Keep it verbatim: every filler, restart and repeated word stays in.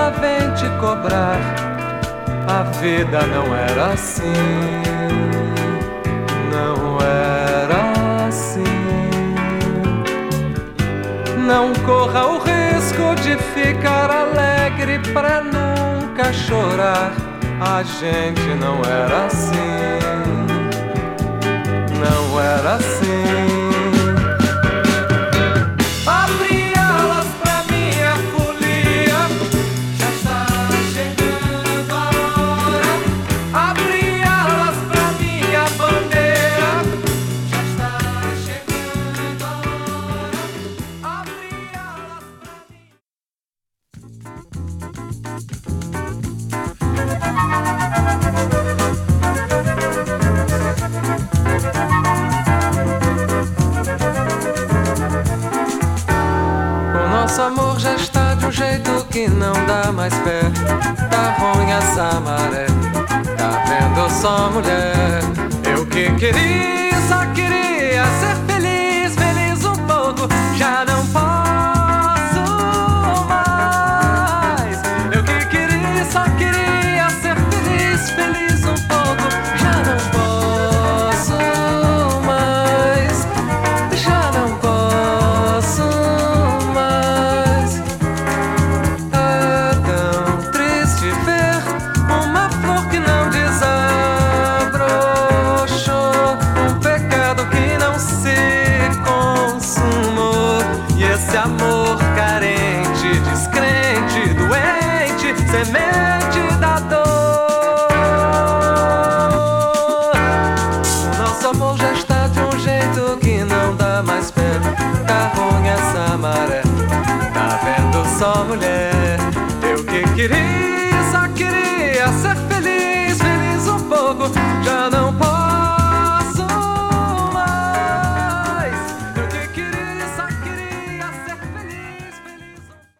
ela vem te cobrar. A vida não era assim, não era assim. Não corra o risco de ficar alegre pra nunca chorar. A gente não era assim, não era assim. Abre alas pra minha folia, já está chegando a hora. Abre alas pra minha bandeira, já está chegando a hora. Abre alas pra mim. Nosso amor já está de um jeito que não dá mais pé. Tá ruim essa maré, tá vendo só mulher. Eu que queria, só queria ser feliz, feliz um pouco. Já não posso mais. Eu que queria, só queria ser feliz, feliz um pouco. Já não posso mais, já não posso mais. Esse amor carente, descrente, doente, semente da dor. O nosso amor já está de um jeito que não dá mais pé. Tá ruim essa maré, tá vendo só mulher. Eu que queria, só queria ser feliz, feliz um pouco. Já não posso